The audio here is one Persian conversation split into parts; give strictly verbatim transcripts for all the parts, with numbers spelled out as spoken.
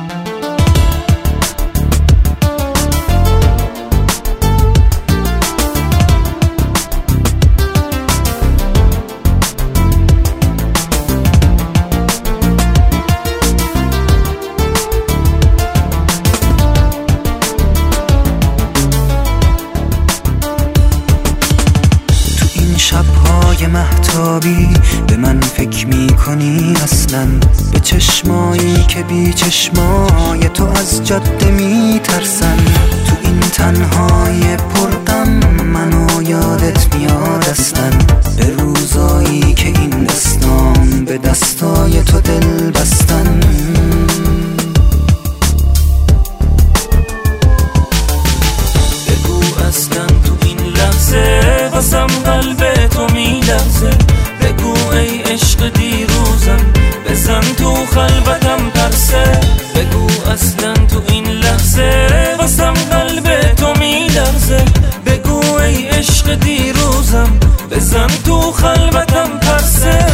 شب‌های مهتابی به من فکر می‌کنی اصلاً، به چشمایی که بی چشمای تو از جاده می‌ترسن. تو این تنهای پرغم منو یادت میاد اصلاً، به روزایی که این دستام به دستای تو دل بستن. بگو اصلاً تو این لحظه واسم قلب تو میلرزه، بگو ای عشق دیروزم بزن تو خلوتم پرسه. بگو اصلا تو این لحظه واسم قلب تو میلرزه، بگو ای عشق دیروزم بزن تو خلوتم پرسه.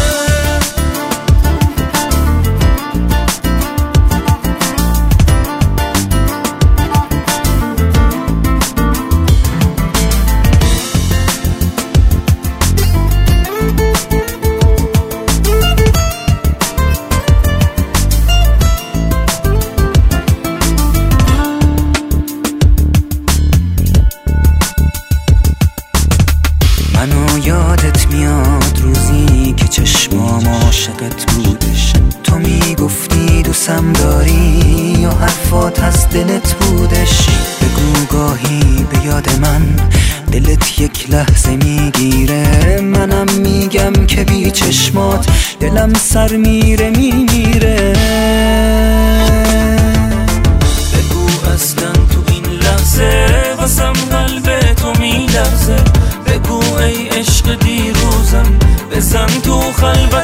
منو یادت میاد روزی که چشمام عاشقت بودش، تو میگفتی دوستم داری یا حرفات از دلت بودش. بگو گاهی به یاد من دلت یک لحظه میگیره، منم میگم که بی چشمات دلم سر میره میمیره. بگو اصلا تو این لحظه واسم قلب تو میلرزه، بگو ای عشق دیروزم بزن تو خلوتم